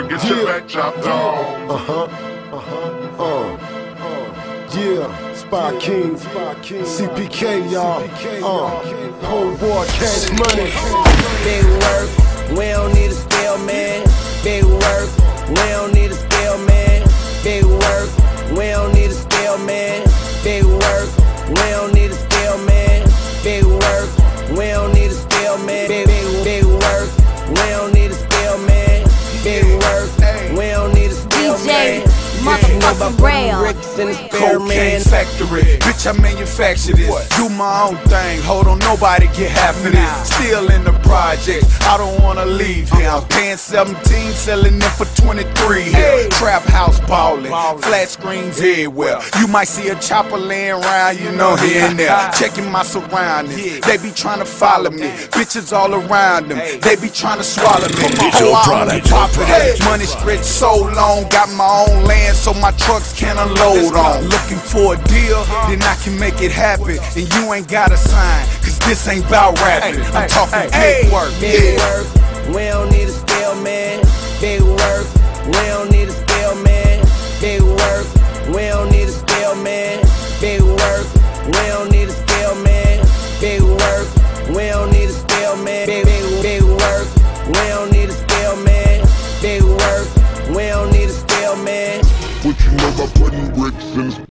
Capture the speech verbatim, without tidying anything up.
or get your back chopped off. Uh-huh, uh-huh, uh, uh, yeah, Spy King, C P K, y'all, uh, homeboy, cash money. Big work, we don't need a scale, man. Big work, we don't need a scale, man. Big work, we don't need a scale, man. Big work, we don't need a scale, man. Big work, we don't need a scale, man. Big, big, big work, we don't need a scale, man. Big work, we don't need a scale, man. Motherfucking rail. Cocaine factory, bitch, I manufacture this. Do my own thing, hold on, nobody get half of this. Still in the project, I don't wanna leave here. I'm paying seventeen, selling it for twenty-three here. Trap house ballin', flat screens everywhere. You might see a chopper laying around, you know, here and there. Checking my surroundings, they be trying to follow me. Bitches all around them, they be trying to swallow me. Oh, I only pop it. Money stretched so long, got my own land, so my trucks can unload on. Looking for a deal, then I can make it happen. And you ain't gotta sign, cause this ain't about rapping. I'm talking big work, Big yeah. work, we don't need a scale, man. Big work, we don't need a scale, man. Big work, we don't need a scale, man. Big work, we don't need a scale, man. Big work, we don't need a scale, man. Big, big, big work, we don't need a scale, man. Big work, we don't need a scale, man. What you know about putting bricks in the